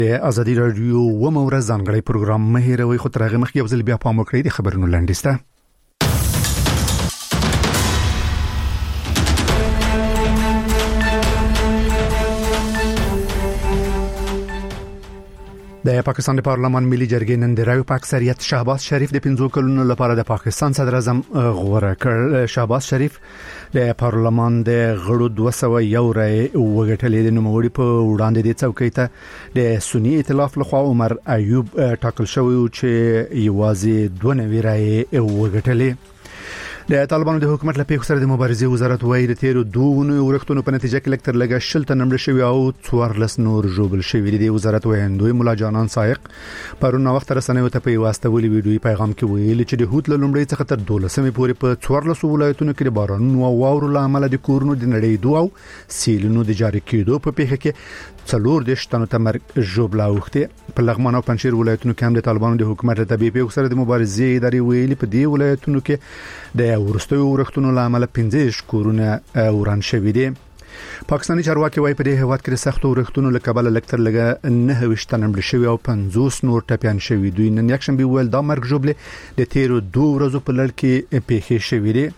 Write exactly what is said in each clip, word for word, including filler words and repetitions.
د ازادي رادیو و مورز ځانګړی پروګرام مهیروي خو ترغه مخ یو ځل بیا پام وکړئ د خبرونو لاندسته. د پاکستان د پارلمان ملي جرګې نن د رایو په اکثریت شهباز شریف د پنځو کلونو لپاره د پاکستان صدر اعظم غوړه کړ. شهباز شریف د پارلمان د غړو دوه سوه یو رای وګټلې د نوموړي په وړاندې د څوکۍ ته د سنی ائتلاف لخوا عمر ایوب ټاکل شوی چې یوازې دوه نوي رای وګټلې. د طالبانو د حکومت لپاره سره د مبارزې وزارت وایي د تیرو دوه ورښتونو په نتیجه کې لکتر لګا شلته نمبر شوی او څوارلس نور جوبل شوی دی. وزارت وایندوی مولا جانان سائق پرون وخت رسنیو ته په واسطه ولې ویډیوي پیغام کې ویل چې د هوت لومړی څخه تر دولسمې پورې په څوارلس ولایتونو کې بارانونو او واورو لامل د کورونو د نړۍ دوه او سیلونو د جاری کېدو په پیښه کې څلور د شتانو تمر جوبلا وخته. په لغمان او پنځیر ولایتونو کې هم د طالبانو د حکومت له تبعیض په سره د مبارزې ادارې ویلي په دې ولایتونو کې د ورستوي ورښتونو لامل پنځه کورونه وران شوي دي. پاکستاني چارواکي وايي په دې هواد کې سختو ورښتونو له کبل لکتر لګا نه وشتن نمبر شوی او پنځوس نور ټپيان شوي دوی. نن یک شنبه ویل دا مرګ جوړل د تیرو دوه ورځو په لړ کې پیښې شوې دي.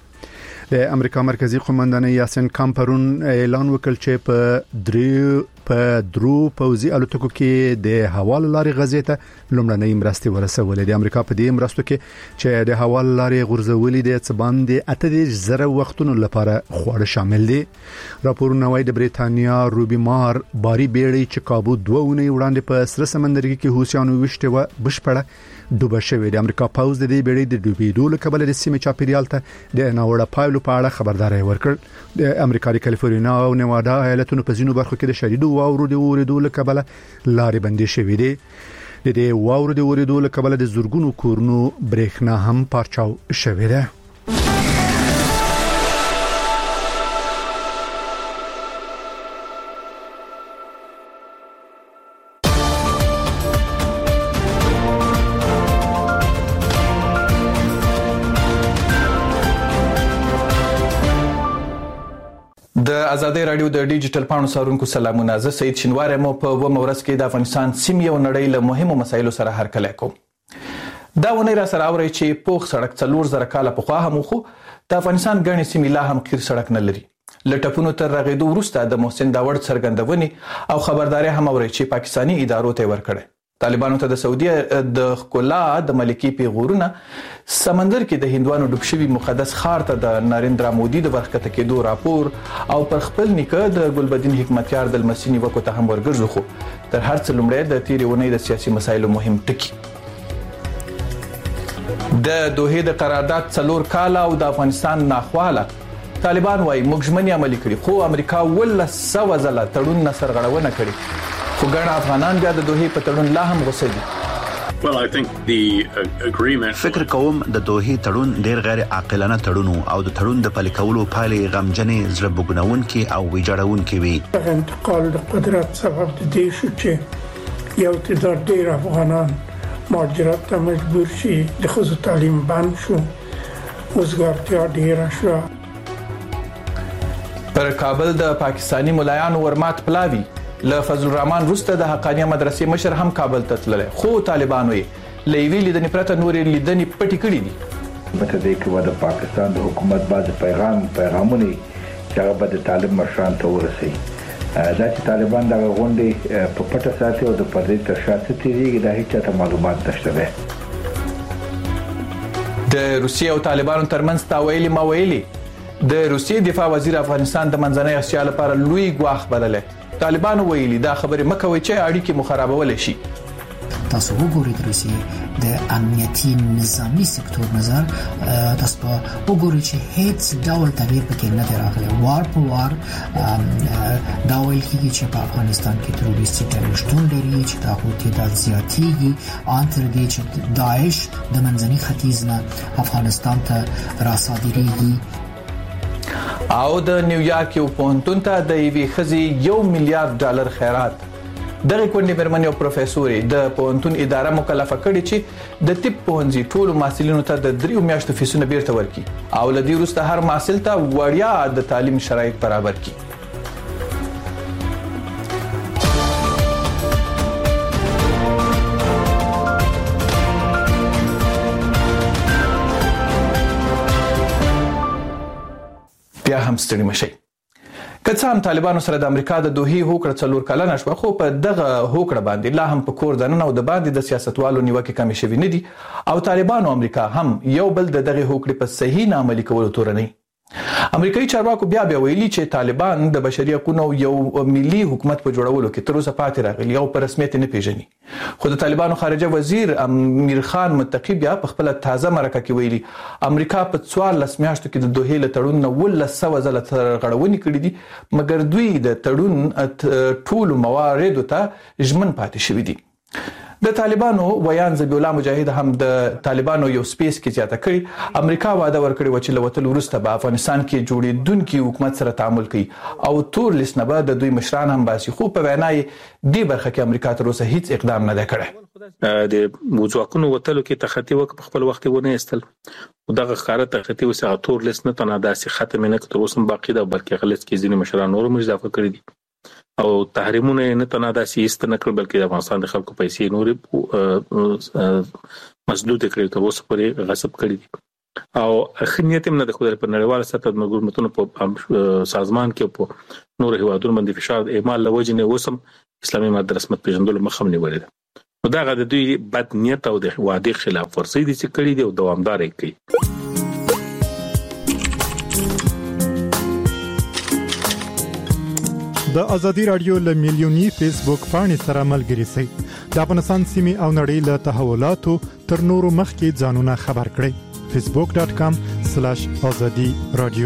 د امریکا مرکزی قومندان یاسین کامپرون اعلان وکړ چې په دریو په درو پوزي الوتکو کې د حواله لارې غزې ته لومړنۍ مرستې ورسولې. د امریکا په دې مرستو کې چې د حواله لارې غورځولې د څبان د اته زره وختونو لپاره خوړ شامل دي. راپورونه وايي د بریتانیا روبي مار باري بیړۍ چې کابو دوه ونې وړاندې په سره سمندرګي کې هوسیانو وشته و بشپړه دوبه شوې. د امریکا پوز د دې بیړۍ د ډوبېدو له کبل د سیمې چاپیریال ته د ناوړه پایلو په اړه خبرداري ورکړ. د امریکا د کالیفورنیا او نیوادا ایالتونو په ځینو برخو کې د شدید واورو د اوریدو له کبل لارې بندې شوې دي. د دې واورو د اوریدو له کبل د زورګونو کورونو برېښنا هم پارچاو شوې ده. د ازادي رادیو د ډیجیټل پاڼو سارونکو سلامونه. زه سید شینوار مو په و مورس کې د افغانستان سیمې او نړۍ له مهمو مسایلو سره هرکلی کوم. دا ونی را سره اوري چې پوخ سړک څلور زره کاله په خوا هم خو د افغانستان غني سیمې لا هم خیر سړک نه لري. لټپونو تر رغېدو وروسته د محسن داوړ څرګندونې او خبرداري هم اوري چې پاکستانی ادارو ته ورکړي. طالبانو ته د سعودي د خلا د ملکی پیغورونه سمندر کې د هندوانو ډوب شوی مقدس خار ته د نریندرا مودي د ورخته کېدو راپور او پر خپل نیکه د ګلبدین حکمتیار د المسینی وکړه ته هم ورګرځو. خو تر هر څه لومړی د تیرونې د سیاسي مسایلو مهم ټکی د دوه د قرارداد څلور کاله او د افغانستان ناخواله طالبان وايي مګژمنې عملي کړي خو امریکا ول سو ځله تړون نصر غړونه کړي. خو ګڼ افغانان بیا د دوه په تړون لا هم غوسه دي. Well, I think the agreement فکر کوم د دوه تړون ډیر غیر عاقلانه تړون او د تړون د پلي کولو پایلې غمجنې زړه بوګنونکې او ویجاړونکې وي. انتقال د قدرت سبب دي چې یو تعداد ډیر افغانان مهاجرت ته مجبور شي. د خصوصي تعلیم بند شو، وزګارتیا ډیر شو. پر کابل د پاکستانی ملایانو ورمات پلاوی له فضل الرحمن روسته د حقانیه مدرسې مشر هم کابل ته تللی. خو طالبانو یې لېوی لیدنې پرته نورې لیدنې پټې کړې دي. مته دې کې د پاکستان د حکومت باز پیغام پیغامونه چې هغه به د طالب مشران ته ورسي. دا چې طالبان د غونډې په پټه ساتي او د پردې تر شاته تیریږي دا هیڅ ته معلومات نشته ده. د روسیې او طالبانو ترمنځ تاویلي ماویلي د روسیې دفاع وزیر افغانستان د منځنۍ اسیا لپاره لوی ګواښ بللې. طالبانو ویلي دا خبره مکوي چې اړیکې مخربول شي. تاسو وګورئ د روسیې د امنیتي نظامی سکتور نظر تاسو په وګورئ چې هیڅ ډول تغییر پکې نه دی راغلی. وار په وار دا ویل کېږي چې په افغانستان کې تروریستي ډلې شتون لري چې دا هوتي د زیاتېږي ان تر دې چې داعش د منځني ختیځ نه افغانستان ته راصادریږي. او د نیویارک یو پوهنتون ته د یوې ښځې یو میلیارډ ډالر خیرات. دغه کونډې مېرمنې او پروفیسورې د پوهنتون اداره مکلفه کړې چې د طب پوهنځي ټولو محصلینو ته د دریو میاشتو فیسونه بیرته ورکړي او له دې وروسته هر محصل ته وړیا د تعلیم شرایط برابر کړي. لا هم ستړي مشي. که څه هم طالبانو سره د امریکا د دوحې هوکړه څلور کلنه شوه، خو په دغه هوکړه باندې لا هم په کور دننه او د باندې د سیاستوالو نیوکې کمې شوي نه دي او طالبانو او امریکا هم یو بل د دغه هوکړې په صحیح نه عملي کولو تورنوي. امریکایي چارواکو بیا بیا ویلي چې طالبان د بشري حقوقو یو ملي حکومت په جوړولو کې تر اوسه پاتې راغلي او په رسمیت نه پیژني. خو د طالبانو خارجه وزیر امیر خان متقی بیا په خپل تازه مرکه کې ویلي امریکا په څوارلس میاشتو کې د دوحې له تړون نه ولس سوه ځله ترغړونې کړې دي، مګر دوی د تړون ټولو مواردو ته ژمن پاتې شوي دي. د طالبانو ویان ذبیح الله مجاهد هم د طالبانو یو سپیس کې زیاته کړي امریکا وعده ورکړي و چې لوتل وروسته به افغانستان کې جوړېدونکي حکومت سره تعامل کوي او تور لیست نه به د دوی مشران هم باسي، خو په وینا یې دې برخه کې امریکا تر اوسه هیڅ اقدام نه دی کړی. د موضوعاتو وتلو کې تخطي وک په خپل وخت ونه استل او دغه ښکارا تخطي وسه تور لیست نه تنه داسې ختم نه کړ، اوس هم باقی ده بلکې غلط کې ځینې مشران نور مضافه کړی دي او تحریمونه نه تنه داسې است نه کړ بلکې د افغانستان د خلکو پیسې نور مسدود کړي تر اوسه پورې غصب کړي دي او خنیت هم نه د خدای په نړیوال سطح د حکومتونو په سازمان کې په نور هیوادونو باندې فشار اعمال لوجه نه وسم اسلامي ماده رسمت پیژندلو مخم نیولې ده. نو دا غد دوی بد نیت او د وعده خلاف ورزي دي چې کړي دي او دوامدار یې کوي. د ازادي رادیو له میلیونی فیسبوک پاڼې سره ملګري شئ. د افغانستان سیمې او نړۍ له تحولاتو تر نورو مخکې ځانونه خبر کړئ. فیسبوک ډاٹ کام سلیش ازادي رادیو.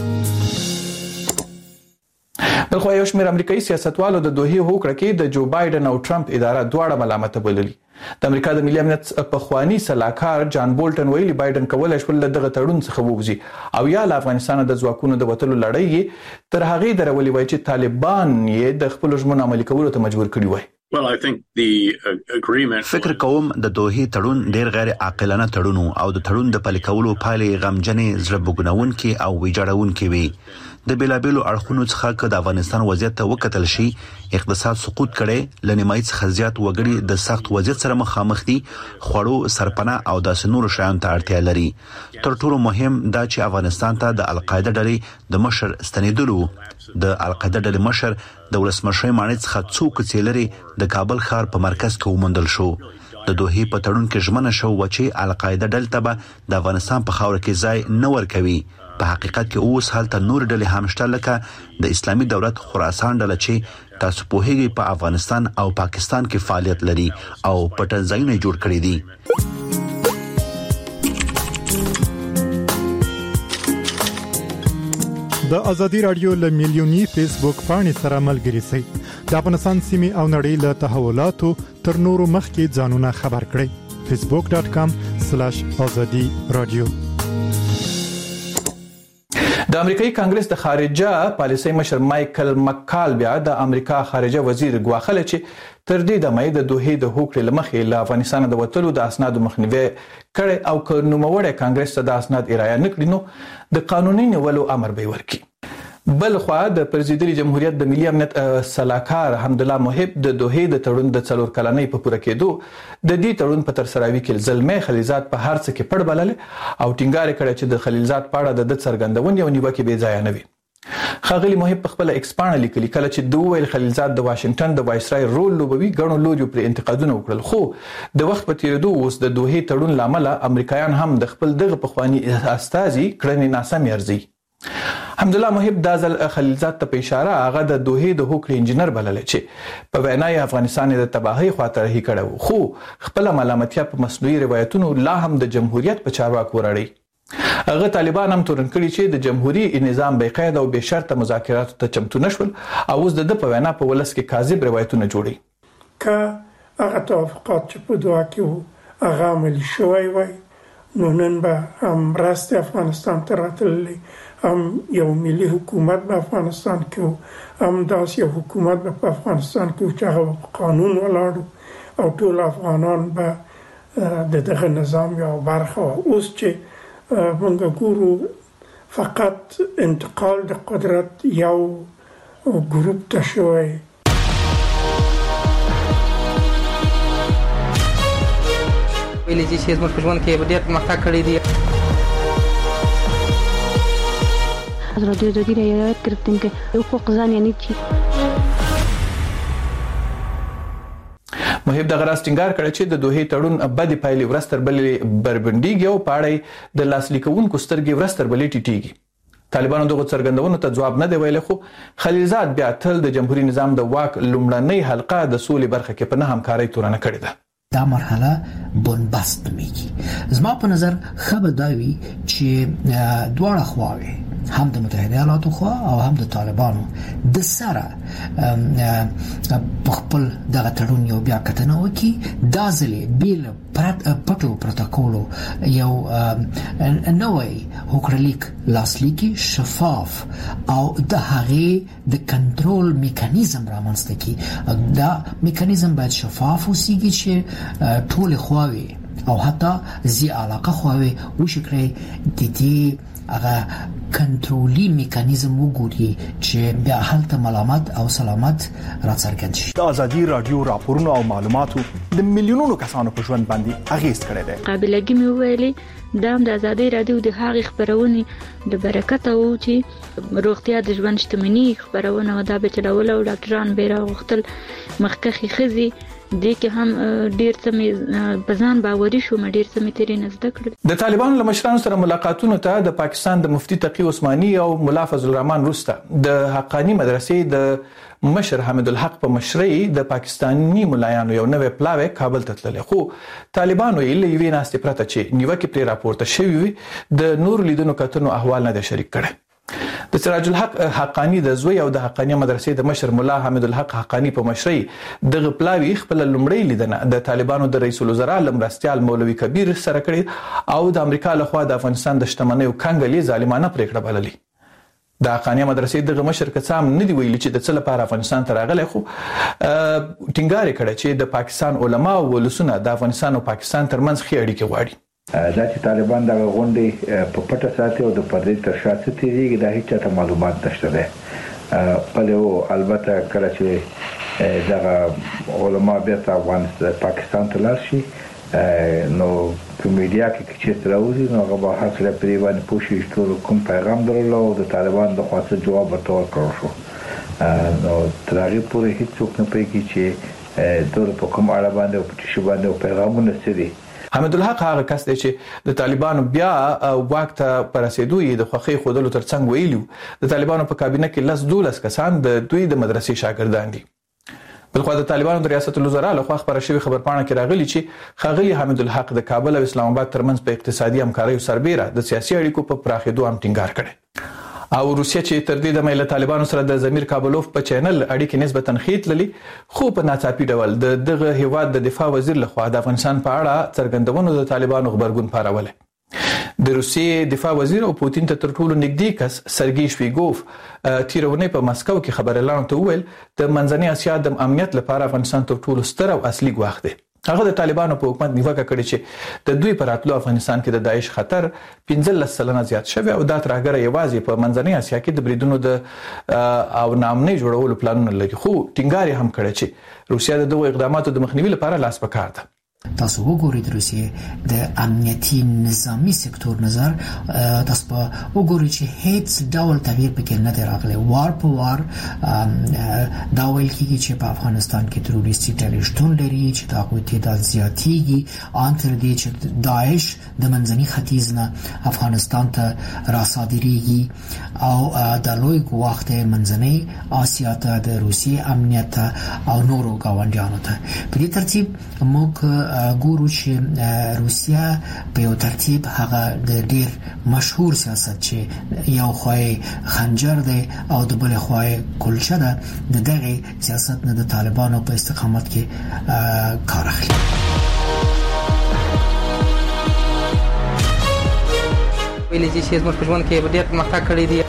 بلخو یو شمېر امریکایي سیاستوالو د دوحې هوکړه کې د جو بایدن او ټرمپ اداره دواړه ملامت بللي. د امریکا د ملي امنیت پخوانی سلاکار جان بولټن ویلي بایدن کولای شول دغه تړون څخه ووځي او یا له افغانستان د ځواکونو د وټلو لړۍ تر هغه درولي وای چې طالبان یې د خپل ژمنو عملي کولو ته مجبور کړي وای. Well, I think the agreement فکر کوم د دوحې تړون ډیر غیر عاقلانه تړون او د تړون د پلي کولو پایلې غمجنې زړه بوګنونکي او ویجاړونکي وي. د بیلابیلو اړخونو څخه که د افغانستان وضعیت ته وکتل شي اقتصاد سقوط کړي، لنیمایي څخه زیات وګړي د سخت وضعیت سره مخامخ دي، خوړو سرپناه او د نورو شیانو ته اړتیا لري. تر ټولو مهم دا چې افغانستان ته د القاعده ډلې د مشر ستنیدلو د القاعده ډلې مشر د ولسمشر مانع څخه څوک چیلري د کابل ښار په مرکز کې ومندل شو. د دوحې په تړون کې ژمنه شو چې القاعده ډلې ته د افغانستان په خاور کې ځای نه ورکوي. په حقیقت کې اوس هلته نور ډلې هم شته لکه د اسلامي دولت خراسان ډله چې تاسو په هغه په افغانستان او پاکستان کې فعالیت لري او پټ ځایونه جوړ کړی دي. د ازادي رادیو له میلیونی فیسبوک پاڼې سره ملګري شئ. د افغانستان سیمې او نړۍ له تحولاتو تر نورو مخکې ځانونه خبر کړئ. فیسبوک ډاٹ کام سلیش ازادي رادیو. د امریکایي کانګرس د خارجه پالیسۍ مشر مایکل مکال بیا د امریکا خارجه وزیر ګواخله چې تر دې د مې د دوحې د هوکړې لمخې له افغانستان د وټلو د اسنادو مخنیوي کړي او که نوموړی کانګرس ته د اسناد ارایه نکړي نو د قانوني نیولو امر به ورکړي. بل خو د پرزیدنت جمهوریت د ملي امنیت سلاکار حمدالله محب د دوحې د تړون د څلور کلنۍ په پوره کېدو د دې تړون په تر سراوي کې زلمي خلیلزاد په هر څه کې پړ بلل او ټینګار کړی چې د خلیلزاد پاړه د څرګندونې او نیوکې به ځای نه وي. خاغلی محب په خپل ایکسپانډ لیکلي کله چې دوه ویل خلیلزاد د واشنگټن د وایسرای رول لوبوي غنو لوري پر انتقادونه وکړل، خو د وخت په تیریدو اوس د دوحې تړون لامل امریکایان هم د خپل دغه پخوانی استازي کړنې ناسم ارزي. حمدالله محب د ځل خلیلزاد ته په اشاره هغه د دوحې د هوکړې انجنیر بلل چې په وینا یې افغانستان د تباہي خاطر هي کړو، خو خپل ملامتیا په مصنوعي روایتونو لا هم د جمهوریت په چارواکو ورړي. هغه طالبان هم تورن کړي چې د جمهوریت نظام بې قید او بې شرط مذاکرات ته چمتو نشول او اوس د په وینا په ولس کې کاذب روایتونه جوړي. که هغه توافقات چې په دوه کې هغه عملي شوی وای نو نن به هم راست افغانستان ته راتللی، هم یو ملي حکومت په افغانستان کې هم داس یو حکومت په افغانستان کې چې هغه قانون ولاړ او ټول افغانان به د دغه نظام یو برخه. اوس چې موږ ګورو فقط انتقال د قدرت یو ګروپ ته شوی. ویلي چې زموږ په ژوند کې ډېر پرمختګ کړی دی. حضرات رادیو را یاد گرفتیم که حقوق زن یعنی چی. محب د غراس ټینګار کړ چې د دوه تړون بدی پایلې ورستر بلې بربندېږي او پاړی د لاسلیکونکو سترګې ورستر بلې ټیټیږي. طالبانو دغه څرګندونو ته جواب نه دی ویل، خو خلیلزاد بیا تل د جمهوریت نظام د واک لومړنۍ حلقه د سولې برخه کې په نه همکارۍ تورنه کړې ده. دا مرحله بنبست میگی. زما په نظر خبر داوی چې دواړه خواوې هم د متحده ایالاتو خوا او هم د طالبانو د سره په خپل دغه تړون یو بیا کتنه وکي. دا ځلې بیل پټو پروتوکولو یو نوې هوکړلیک لاسلیکي شفاف او د هغې د کنټرول میکانیزم رامنځته کی. دا میکانیزم باید شفاف وسیږي چې ټول خواوې او حتی زی علاقه خواوې وشکري د دې هغه کنټرولي میکانیزم وګوري چې بیا حالت ملامت او سلامت راڅرګند شي. د ازادي رادیو راپورونو او معلوماتو د میلیونونو کسانو په ژوند باندې اغیز کړی دی. قابلیت مې ویلي دا د ازادي رادیو د هغې خبرونه د برکت او چې روغتیا د ژوند شتمنۍ خبرونه ودا به چلول او ډاکټران به راغختل مخکخي خزي دې کې هم ډیر څه مې بزان باوري شو مې ډیر څه مې تیرې نزد کړ. د طالبانو له مشرانو سره ملاقاتونو ته د پاکستان د مفتي تقی عثماني او مولا فضل الرحمن روسته د حقانی مدرسې د مشر حمید الحق په مشرۍ د پاکستاني ملایانو یو نوې پلاوی کابل ته تللی، خو طالبانو یې لوي ناستې پرته چې نیوکه پرې راپورته شوی وي د نور لیدونکو کتنو احوال نه شریک کړي. د سراج الحق حقانی د زوی او د حقانی مدرسې د مشر مولا حمید الحق حقانی په مشرۍ د غپلاوی خپل لومړی لیدنه د طالبانو د رئیس الوزرا لمرستیال مولوی کبیر سره کړی او د امریکا لخوا د افغانستان د شتمنیو کنګلې ظالمانه پریکړه بللې. د حقانی مدرسې د مشر کڅام نه دی ویلي چې د څه لپاره افغانستان ته راغلی، خو ټینګار کړی چې د پاکستان علما او ولسونه د افغانستان او پاکستان ترمنځ ښې اړیکې غواړي. دا چې طالبان دغه غونډې په پټه ساتي او د پردې تر شا ستېږي دا هیڅ ته معلومات نشته ده. بلې او البته کله چې دغه علما بیا افغانستان پاکستان ته لاړ شي نو په میډیا کې چې تراوزي نو هغه به حاصله پرې باندې پوښي ټول کوم پیغام درلو او د طالبان د خاصه جواب ورته کړو شو. نو ترغیب پورې هیڅ څوک نه پېږي چې دغه په کوم اړه باندې او په شی باندې پیغامونه سړي. حمید الحق هغه کس دی چې د طالبانو بیا واک ته پرسیدو یې د خوخي خودلو ترڅنګ ویلو د طالبانو په کابینه کې لس دولس کسان د دوی د مدرسې شاګردان دي. بلخو د طالبانو د ریاست الوزرا له خوا خبره شوی خبرپاڼه کې راغلی چې ښاغلي حمید الحق د کابل او اسلام آباد ترمنځ په اقتصادي همکاریو سربېره د سیاسي اړیکو په پراخېدو هم ټینګار کړی. او روسیا چې تر دې د مېله طالبانو سره د زمیر کابلوف په چینل اړیکې نسبتاً ښې تللې، خو په ناڅاپي ډول د دغه هیواد د دفاع وزیر لخوا د افغانستان په اړه څرګندونو د طالبانو خبرګون پاروله. د روسیې دفاع وزیر او پوتین ته تر ټولو نږدې کس سرګی شویګوف تیرونه په مسکو کې خبرلاندو ته وویل د منځنۍ اسیا د امنیت لپاره افغانستان تر ټولو ستر او اصلي ګواښ دی. هغه د طالبانو په حکومت نیوکه کړې چې د دوی پر راتلو افغانستان کې د داعش خطر پنځلس سلنه زیات شوی او دا ترغره یوازې په منځنۍ اسیا کې د بریدونو د او نامنۍ جوړولو پلانونه لري، خو ټینګار هم کړی چې روسیا د دغو اقداماتو د مخنیوي لپاره لاس په کار ده. تاسو وګورئ د روسیې د امنیتي نظامی سکتور نظر تاسو په وګورئ چې هیڅ ډول تغییر پکې نه دی راغلی. وار په وار دا ویل کېږي چې په افغانستان کې تروریستي ډلې شتون لري چې د هغوی تعداد زیاتېږي ان تر دې چې داعش د منځني ختیځ نه افغانستان ته راصادریږي او د لوی ګواښ دی منځنۍ اسیا ته د روسیې امنیت او نورو ګاونډیانو ته. په دې ترتیب موږ ګورو چې روسیا په یو ترتیب هغه د ډیر مشهور سیاست چې یو خوای خنجر دی او د بل خوای کلچه ده د دغه سیاست نه د طالبانو په استقامت کې کار اخلي. ویلې چې زموږ په ژوند کې ډېر پرمختګ کړی دی.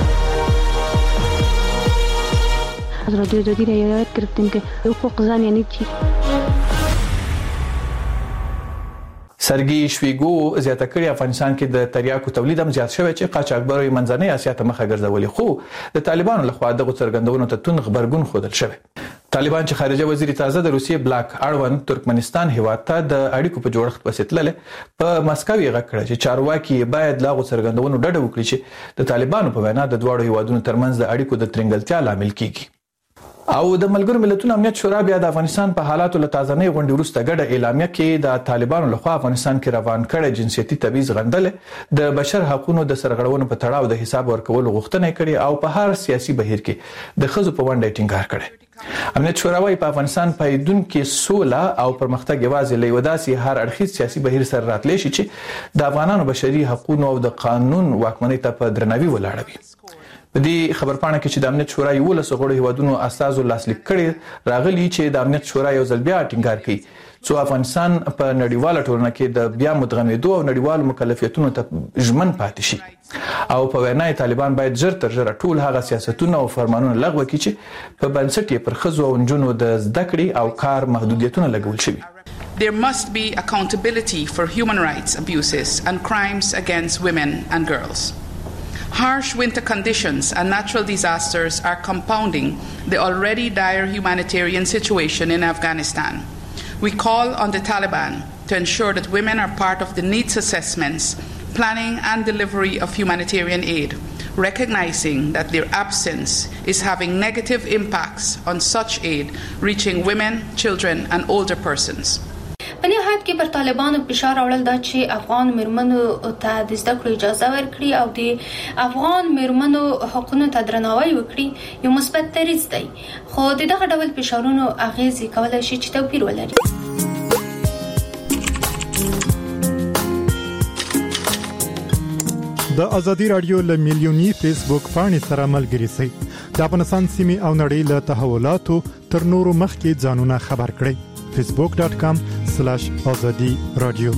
حضرات رادیو را یاد گرفتیم که حقوق زن یعنی چی. سرګي شویګو زیاته کړی افغانستان کې د تریاکو تولید هم زیات شوی چې قاچاقبري منځنۍ اسیا ته مخه ګرځولې خو د طالبانو لخوا دغه څرګندونو ته تون خبرګون خودل شوی. طالبان چې خارجه وزیر تازه د روسیې بلاک اړوند ترکمنستان هیواد ته د اړیکو په جوړښت وسیتلل په مسکو یې غږ کړ چې چارواکي باید لاغو څرګندونو ډډه وکړي چې د طالبانو په وینا د دوه هیوادونو ترمنځ د اړیکو د ترنګلتیا لامل کیږي. او د ملګرو ملتونو امنیت شورا بیا د افغانستان په حالاتو له تازه‌نۍ غونډې وروسته ګډه اعلامیه کې د طالبانو لخوا افغانستان کې روان کړي جنسيتي تبعیض غندل د بشر حقوقو د سرغړونو په تړاو د حساب ورکولو غوښتنه کړې او په هر سیاسي بهیر کې د خزو په ونډه ټینګار کړي. امنیت شورا وايي په افغانستان پایدون کې سوله او پرمختګ یوازې له وداسي هر اړخیز سیاسي بهیر سره راتلی شي چې د افغانانو بشري حقوقو او د قانون واکمنۍ ته په درناوي ولاړ وي. په دې خبرپاڼه کې چې د امنیت شورا یو لس غړو هیوادونو اساسو لاسلیک کړي راغلي چې د امنیت شورا یو ځل بیا ټینګار کړي چې افغانستان په نړیواله ټولنه کې د بیا مدغمېدو او نړیوالو مکلفیتونو ته ژمن پاتې شي او په وینا طالبان باید ژر تر ژره ټول هغه سیاستونه او فرمانونه لغوه کړي چې په بنسټ یې پر ښځو او نجونو د زده کړې او کار محدودیتونه لګول شوي. There must be accountability for human rights abuses and crimes against women and girls. Harsh winter conditions and natural disasters are compounding the already dire humanitarian situation in Afghanistan. We call on the Taliban to ensure that women are part of the needs assessments, planning and delivery of humanitarian aid, recognizing that their absence is having negative impacts on such aid reaching women, children and older persons. په نهایت کې پر طالبانو فشار راوړل دا چې افغان مېرمنو ته د زده کړو اجازه ورکړي او د افغان مېرمنو حقوقو ته درناوی وکړي یو مثبت دریځ دی خو د دغه ډول فشارونو اغیزې کولای شي چې توپیر ولري. د ازادي رادیو له میلیونی فیسبوک پاڼې سره ملګري شئ. د افغانستان سیمې او نړۍ له تحولاتو تر نورو مخکې ځانونه خبر کړئ. facebook dot com slash azadi radio.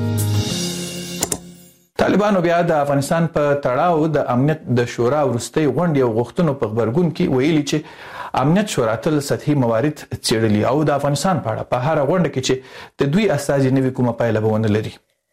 طالبانو بیا د افغانستان په تړاو د امنیت د شورا ورستۍ غونډې او غوښتنو په خبرګون کې ویلي چې امنیت شورا تل سطحي موارد څېړلي او د افغانستان په اړه په هر غونډه کې چې د دوی استازي نوي کومه پایله به ونه لري.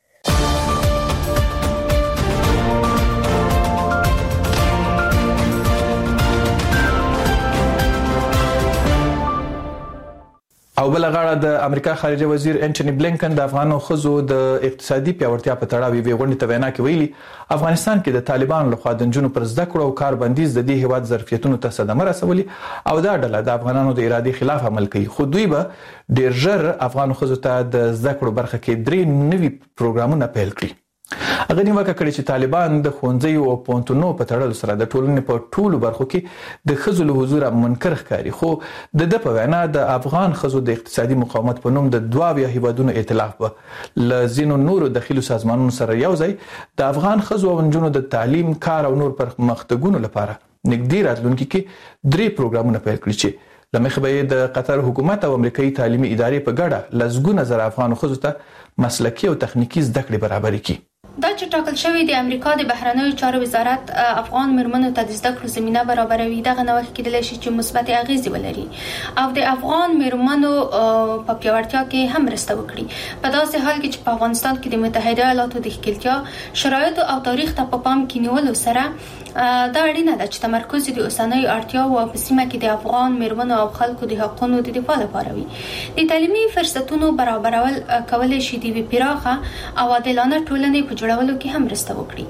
او بل غاړه د امریکا خارجه وزیر انټونی بلینکن د افغانو خزو د اقتصادي پیاوړتیا په تړاو وی غونډه ته وینا کې ویلي افغانستان کې د طالبانو لخوا د جنونو پر زده کړو او کار بندیز د دې هیواد ظرفیتونو ته صدمه رسولي او دا ډله د افغانانو د ارادي خلاف عمل کوي خو دوی به ډیر ژر افغان خزو ته د زده کړو برخه کې درې نوي پروګرامونه پیل کړي. هغه نیوکه کړې چې طالبان د ښوونځیو او پوهنتونونو په تړلو سره د ټولنې په ټولو برخو کې د ښځو له حضوره منکر ښکاري خو د ده په وینا د افغان ښځو د اقتصادي مقاومت په نوم د دوه اویا هیوادونو ائتلاف به له ځینو نورو داخلي سازمانونو سره یو ځای د افغان ښځو او نجونو د تعلیم کار او نور پرمختګونو لپاره نږدې راتلونکي کې درې پروګرامونه پیل کړي چې له مخې به د قطر حکومت او امریکایي تعلیمي ادارې په ګډه لسګونه زره افغان ښځو ته مسلکي او تخنیکی زده کړې برابرې کړي. دا چې ټاکل شوی د امریکا د بهرنیو چارو وزارت افغان مېرمنو ته د زده کړو زمينه برابروي دغه نوښت کېدلی شي چې مثبت اغیزې ولري او د افغان مېرمنو په پیاوړتیا کې هم مرسته وکړي په داسې حال کې چې په افغانستان کې د متحده ایالاتو د ښکېلتیا شرایطو او تاریخ ته په پام کې نیولو سره دا اړینه ده چې تمرکز د اوسنیو اړتیاو او په سیمه کې د افغان مېرمنو او خلکو د حقوقو د دفاع لپاره وي. د تعلیمي فرصتونو برابرول کولای شي د وی پراخه او عادلانه ټولنې په جوړولو کې هم مرسته وکړي.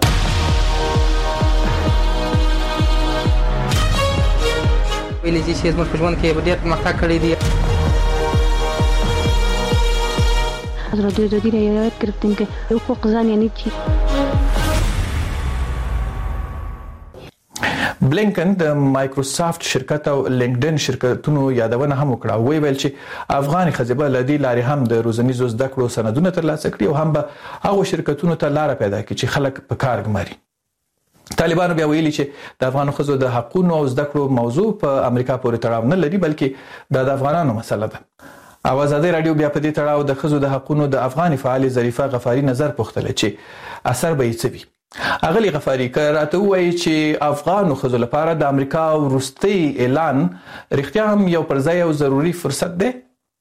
ویلې چې زموږ په ژوند کې ډېر پرمختګ کړی دی. حضرت وزیر رعایت کردیم که حقوق زن یعنی چی؟ بلینکن د مایکروسافت شرکت او لینکډین شرکتونو یادونه هم وکړه او ویل چې افغان خزبه لدی لاري هم د روزنیزو زده کړو سندونه ترلاسه کړي او هم به هغه شرکتونو ته لار پیدا کړي چې خلک په کار ګماري. طالبانو بیا ویلي چې د افغان خزو د حقوقو او زده کړو موضوع په امریکا پورې تړاو نه لري بلکې د افغانانو مسله ده. او ازادي رادیو بیا په دې تړاو د خزو د حقوقو د افغاني فعال ظریفه غفاری نظر پوښتل چې اثر به یې څه وي. اغلی غفاری کراته وایي چې افغان خزو لپاره د امریکا وروستي اعلان رښتیا هم یو پرځای او ضروری فرصت دی.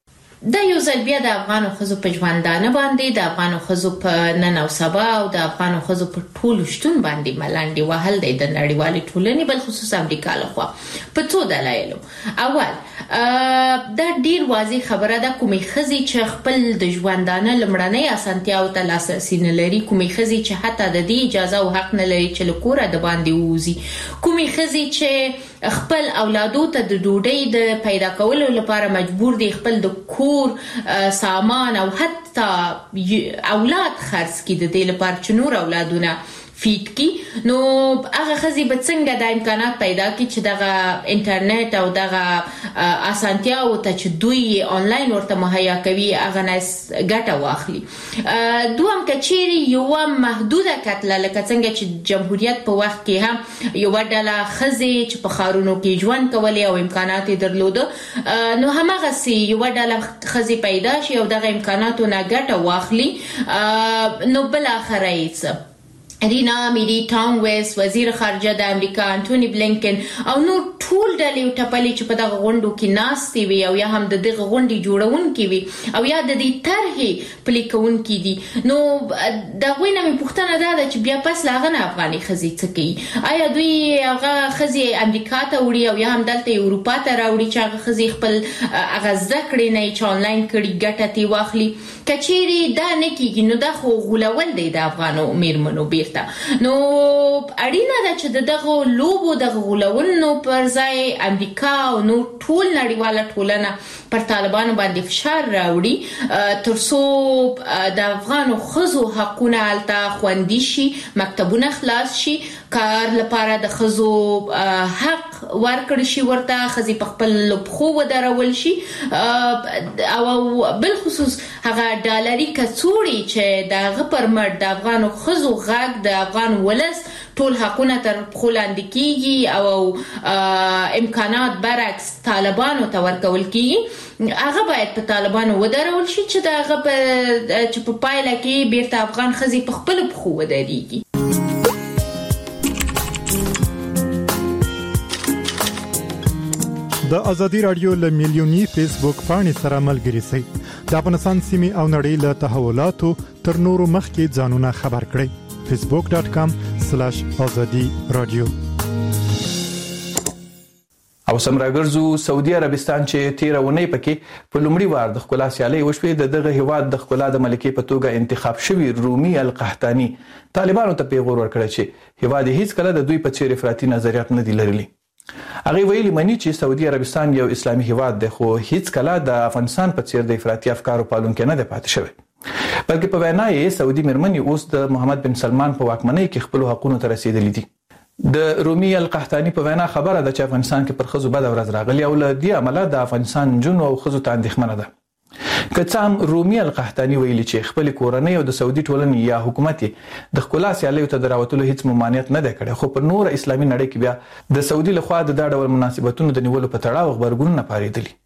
د یو ځل بیا د افغان خزو په ژوندانه باندې د افغان خزو په نن او سبا او د افغان خزو په ټولو شتون باندې ملانډي وهل دی د نړیوالې ټولنې بل خصوص امریکا لخوا په څو دلایلو. اول دا ډیر واضح خبره ده کومې خزي چې خپل د ژوندانه لمړنۍ اسانتیاو ته لاسرسي نه لري، کومې خزي چې حتی د دې اجازه او حق نه لري چې له کوره د باندې ووځي، کومې خزي چې خپل اولادو ته د ډوډۍ د پیدا کولو لپاره مجبور دي خپل د کور سامان او حتی اولاد خرڅ کړي د دې لپاره چې نور اولادونه فیټ کی. نو هغه خزي به څنګه د امکانات پیدا کړي چې دغه انټرنیټ او دغه اسانتیا او ته چې دوی آنلاین ورته مهیا کوي هغه نه ګټه واخلي. دوهم کچيري یو محدوده کتله لکه څنګه چې جمهوریت په وخت کې هم یو ډله خزي چې په خارونو کې ژوند کولې او امکانات درلوده، نو همغه سي یو ډله خزي پیدا شي او دغه امکاناتو نه ګټه واخلي. نو بل اخر ایڅ رینا میری ټام ویس وزیر خارجه د امریکا انټونی بلینکن او نور ټول ډلې ټپلې چې په دغه غونډو کې ناستې وي او یا هم د دغه غونډې جوړونکي وي او یا د دې طرحې پلي کوونکي دي، نو د هغوی نه مې پوښتنه دا ده چې بیا پس له هغه نه افغاني ښځې څه کوي؟ آیا دوی هغه ښځې امریکا ته وړي او یا هم دلته اروپا ته راوړي چې هغه ښځې خپل هغه زده کړې نه چې آنلاین کړي ګټه ترې واخلي؟ که چیرې دا نه کېږي نو دا خو غولول دی د افغانو میرمنو بیرته. نو اړینه ده چې د دغه لوبو دغه غولونو پر ځای امریکا او نور ټول نړیواله ټولنه پر طالبانو باندې فشار راوړي ترڅو د افغانو ښځو حقونه هلته خوندي شي، مکتبونه خلاص شي، کار لپاره د ښځو حق ورکړل شي، ورته ښځې په خپل پښو ودرول شي، او بل خصوص هغه ډالري کڅوړي چې د هغه پر مټ د افغانو ښځو غږ د افغان ولس ټول حقونه تر پښو لاندې کیږي او امکانات برعکس طالبانو ته ورکول کیږي، هغه باید په طالبانو ودرول شي چې د هغه چې په پایله کې بیرته افغان ښځې په خپل پښو ودرېږي. د ازادي رادیو له میلیونی فیسبوک پاڼې سره ملګري شئ. د افغانستان سیمې او نړۍ له تحولاتو تر نورو مخکې ځانونه خبر کړئ. فیسبوک ډاٹ کام سلاش ازادي رادیو. او سم راګرځو سعودي عربستان چې تیر ونې پکې په لومړي وار د ښکلا سیالۍ وشوې، د دغه هیواد د ښکلا د ملکې په توګه انتخاب شوی رومي القحطاني طالبانو ته پیغور ورکړ چې هیواد هیڅ کله د دوی په څیر افراطي نظریات نه دي لرلي. هغه ویلي مني چې سعودي عربستان یو اسلامي هیواد دی، خو هیڅ کله د افغانستان په څیر د افراطي افکارو پالونکی نه دی پاتې شوی، بلکې په وینا یې سعودي مېرمنې اوس د محمد بن سلمان په واکمنۍ کې خپل حقوقو ته رسیدلې دي. د رومي القحطاني په وینا خبره ده چې افغانستان کې پر ښځو بد ورځ راغلي او له دې امله د افغانستان جنو او ښځو ته اندېښمنه ده. که څه هم رومي القحطاني ویلي چې خپل کورنۍ او د سعودي ټولنې یا حکومت د ښکلا سیالیو ته د راوتلو هیڅ ممانعت نه دی کړی، خو په نور اسلامي نړۍ کې بیا د سعودي لخوا د دا ډول مناسبتونو د نیولو په تړاو غبرګونونه پارېدلي.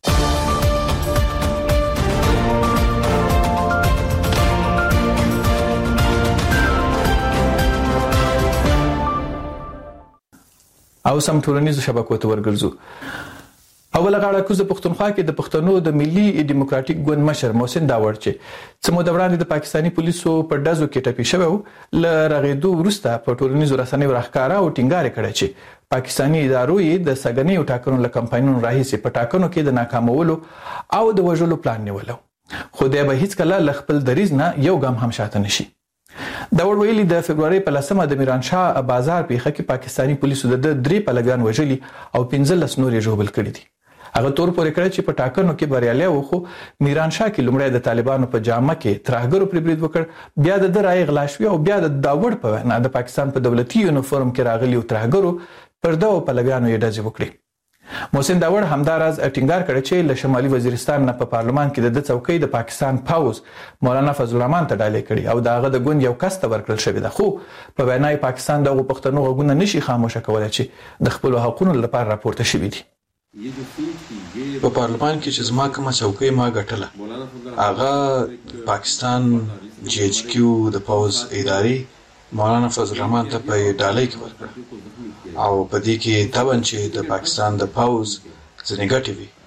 او سم ټولنیزو شبکو ته ورګرځو. اوله غاړه کوزه پښتونخوا کې د پښتنو د ملي ډیموکراټیک ګوند مشر محسن داوړ چې څه موده وړاندې د پاکستاني پولیسو په ډزو کې ټپي شوی و، له رغېدو وروسته په ټولنیزو رسنیو راښکاره او ټینګار کړی چې پاکستاني ادارو یې د سګنیو ټاکنو له کمپاینونو راهیسې په ټاکنو کې د ناکامولو او د وژلو پلان نیولو، خو دی به هیڅ کله له خپل دریځ نه یو ګام هم شاته نشي. داوړ ویلي د فبرवरी په لسمه د میرانشاه بازار پیښه کې پاکستاني پولیسو د درې پلویان وژلي او پنځلس نور یې ژوبل کړي دي. هغه تور پورې کړی چې په ټاکنو کې بریالی و، خو میرانشاه کې لومړی د طالبانو په جامه کې ترهګرو پرې برید وکړ، بیا د ده رایې غلا شوې او بیا د داوړ په وینا د پاکستان په دولتي یونیفورم کې راغلي ترهګرو پر دغو پلویانو یې ډزې وکړې. محسن داوړ همداراز ټینګار کړی چې له شمالي وزیرستان نه په پارلمان کې د ده څوکۍ د پاکستان پاوز مولانا فضل الرحمن ته ډالۍ کړي او د هغه د ګوند یو کس ته ورکړل شوې ده، خو په وینا یې پاکستان دغو پښتنو غوږونه نشي خاموشه کولی چې د خپلو حقونو لپاره راپورته شوي دي. په پارلمان کې چې زما کومه څوکۍ ما ګټله هغه پاکستان جی ایچ کیو د پاوز ادارې مولانا فضل الرحمن ته په ډالۍ کې ورکړه او په دې کې طبعا چې د پاکستان د پاوز ځینې ګټې وي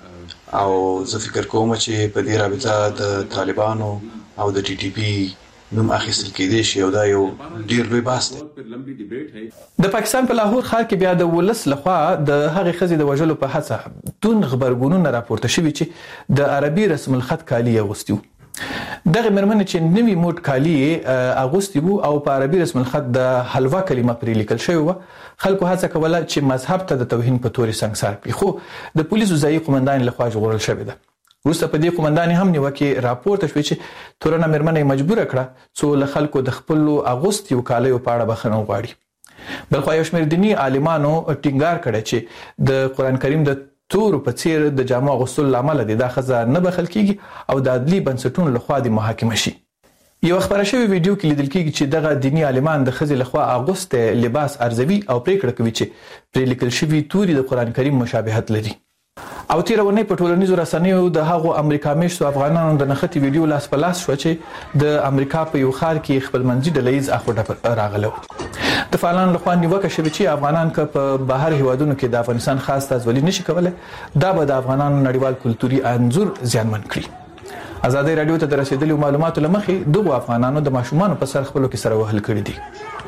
او زه فکر کوم چې په دې رابطه د طالبانو او د ټي ټي پی نوم اخیستل کېدی شي او دا یو ډیر لوی بحث دی. د پاکستان په لاهور ښار کې بیا د ولس لخوا د هغې ښځې د وژلو په هڅه دون غبرګونونه راپورته شوي چې د عربي رسم الخط کالي اغوستي وو. دغه مېرمنې چې نوي موټ کالي اغوستي وو او په عربي رسم الخط د حلوا کلمه پرې لیکل شوې وه، خلکو هڅه کوله چې مذهب ته د توهین په تورې سنګسار کړي، خو د پولیسو ځایي قومندان لخوا ژغورل شوې ده. وروسته په دې قومندان هم نیوکې راپورته شوې چې تورنه مېرمنه یې مجبوره کړه څو له خلکو د خپلو اغوستیو کالیو په اړه بخښنه وغواړي. بلخوا یو شمېر دیني عالمانو ټینګار کړی چې د قرآن کریم د تورو په څیر د جامو اغوستلو له امله د دا ښځه نه بخښل کیږي او د عدلي بنسټونو لخوا د محاکمه شي. یو خبره شوی ویډیو کې لیدل کیږي چې دغه دیني عالمان د ښځې لخوا اغوسته لباس ارزوي او پریکړه کوي چې پرې لیکل شوی توري د قرآن کریم مشابهت لري. او تیرونه په ټولنیزو رسنیو د هغو امریکا میشتو افغانانو د نښتې ویډیو لاس په لاس شو چې د امریکا په یو ښار کې خپلمنځي ډلهییز اخوډه راغله. د فعالانو لخوا نیوکه شوې چې افغانان که په بهر هیوادونو کې د افغانستان خاص استازولي نشي کولی، دا به د افغانانو نړیوال کلتوري انځور زیانمن کړي. ازادي رادیو ته د رسیدلو معلوماتو له مخې دغو افغانانو د ماشومانو په سر خپلو کې سره وهل کړي دي.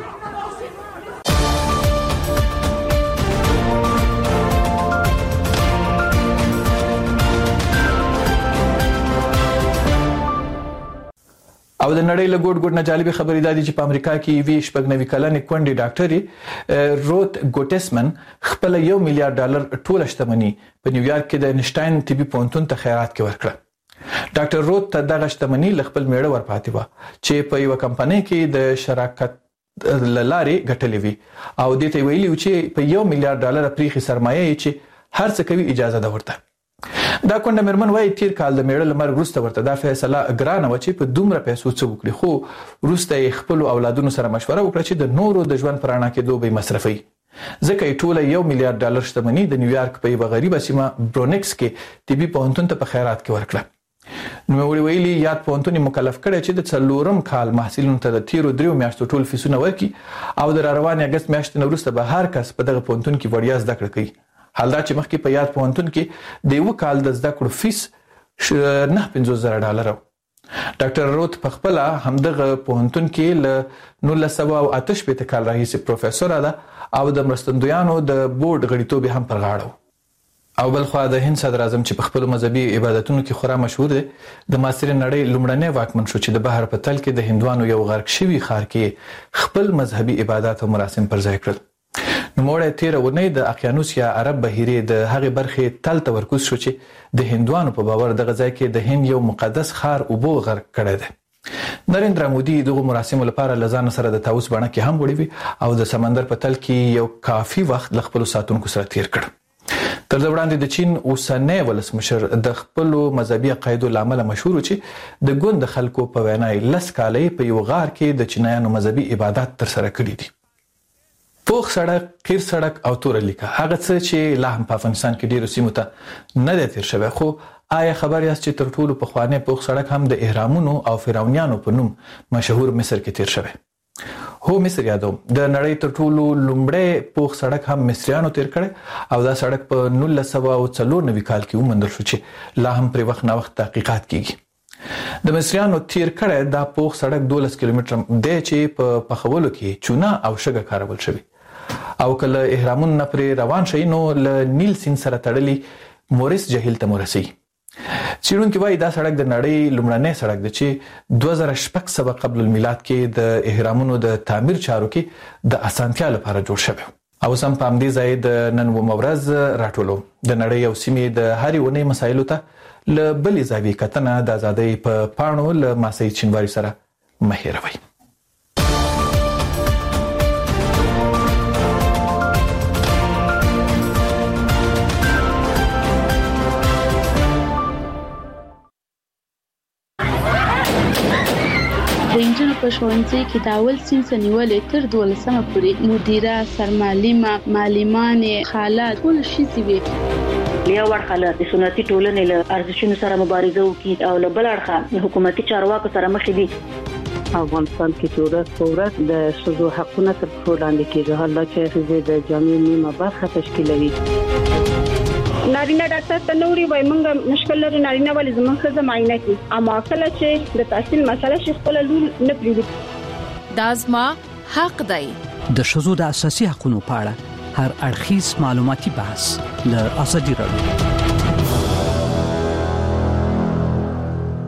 او د نړۍ له ګوټ ګوټ نه جالبه خبرې دا دي چې په امریکا کې یوې شپږ نوي کلنې کونډې ډاکټرې روت ګوټسمن خپل یو میلیارډ ډالر ټوله شتمني په نیویارک کې د انشټاین طبي پوهنتون ته خیرات کې ورکړه. ډاکټر روت ته دغه شتمني له خپل میړه ورپاتې وه چې په یو کمپنۍ کې د شراکت لارې ګټلې وي او دې ته ویلي و چې په یو میلیارډ ډالر پریخي سرمایه یې چې هر څه کوي اجازه ده ورته. دا کونډه مېرمن وایي تیر کال د میړه له مرګ وروسته ورته دا فیصله ګرانه وه چې په دومره پیسو څه وکړي، خو وروسته یې خپلو اولادونو سره مشوره وکړه چې د نورو د ژوند په رڼا کېدو به یې مصرفوي، ځکه یې ټوله یو میلیارډ ډالر شتمني د نیویارک په یوه غریبه سیمه برونکس کې طبي پوهنتون ته په خیرات کې ورکړه. نوموړي ویلي یاد پوهنتون یې مکلف کړی چې د څلورم کال محصلینو ته د تیرو دریو میاشتو ټول فیسونه ورکړي او د راروانې اګست میاشتې نه وروسته به هر کس په دغه پوهنتون کې وړیا زده کړه کوي. حال دا چې مخکې په یاد پوهنتون کې د یو کال د زده کړو فیس نه پنځوس زره ډالر و. ډاکټر روت په خپل همدغه پوهنتون کې له نولس سوه او اته شپېته کال راهیسې پروفیسوره ده او د مرستندویانو د بورډ غړیتوب هم پر غاړه و. او بلخوا د هند صدر اعظم چې په خپل مذهبي عبادتونو کې خورا مشهور دی، د معاصرې نړۍ لومړنی واکمن شو چې د بحر په تل کې د هندوانو یو غرق شوي ښار کې خپل مذهبي عبادات او مراسم پر ځای کړل. نوموړی تیره اونۍ د اقیانوس یا عرب بحیرې د هغې برخې تل تمرکز شو چې د هندوانو په باور دغه ځای کې د هند یو مقدس ښار اوبو غرق کړی دی. نریندرا مودي دغو مراسمو لپاره له ځانه سره د طاووس بڼه کې هم وړی وي او د سمندر په تل کې یو کافي وخت له خپلو ساتونکو سره تیر کړ. تر دې وړاندې د چین اوسنی ولسمشر د خپلو مذهبي عقایدو له امله مشهور و چې د ګوند خلکو په وینا یې لس کاله په یو غار کې د چینایانو مذهبي عبادات ترسره کړي دي. پوخ سړک، قیر سړک او توره لیکه هغه څه چې لا هم په افغانستان کې ډیرو سیمو ته نه دی تیر شوی، خو آیا خبر یاست چې تر ټولو پخوانی پوخ سړک هم د اهرامونو او فرعونیانو په نوم مشهور مصر کې تیر شوی؟ هو مصر یادوم، د نړۍ تر ټولو لومړی پوخ سړک هم مصریانو تیر کړی او دا سړک په نولس سوه او څلور نوي کال کې وموندل شو چې لا هم پرې وخت نه وخت تحقیقات کیږي. د مصریانو تیر کړی دا پوخ سړک دولس کیلومتره دی چې په پخولو کې چونه او شګه کارول شوي او کله اهرامون نه پرې روان شي نو له نیل سیند سره تړلي مورس جهیل ته مرسي. څېړونکي وایي دا سړک د نړۍ لومړنی سړک دی چې دوه زره شپږ سوه قبل المیلاد کې د اهرامونو د تعمیر چارو کې د اسانتیا لپاره جوړ شوی. او سم په همدې ځای د نن اوومه ورځ راټولو د نړۍ او سیمې د هرې اونۍ مسایلو ته له بلې زاویې کتنه د ازادۍ په پاڼو له ما سعید چینواري سره مه هېروئ. د انجونو په ښوونځي کې د اول صنف نیولې تر دولسمه پورې مدیره، سرمعلمه، معلمانې، خاله ټول ښځې وي. یو اړخه د سنتي ټولنې له ارزښتونو سره مبارزه وکړي او له بل اړخه د حکومتي چارواکو سره مخ دي. افغانستان کې چې ورځ په ورځ د ښځو حقونه تر پښو لاندې کېږي، حالا چې ښځې د جامعې نیمه برخه تشکیلوي. نارینه ډاکټر ته نوري وای مونږه مشکل لري نارینه ولې زموږ خزه معاینه کوي اما کله چې د تحصیل مسله شي خپل لور نه پریږدي دا زما حق دی. د شذو د اساسي حقوقو په اړه هر اړخیز معلوماتي بحث له ازادي راډیو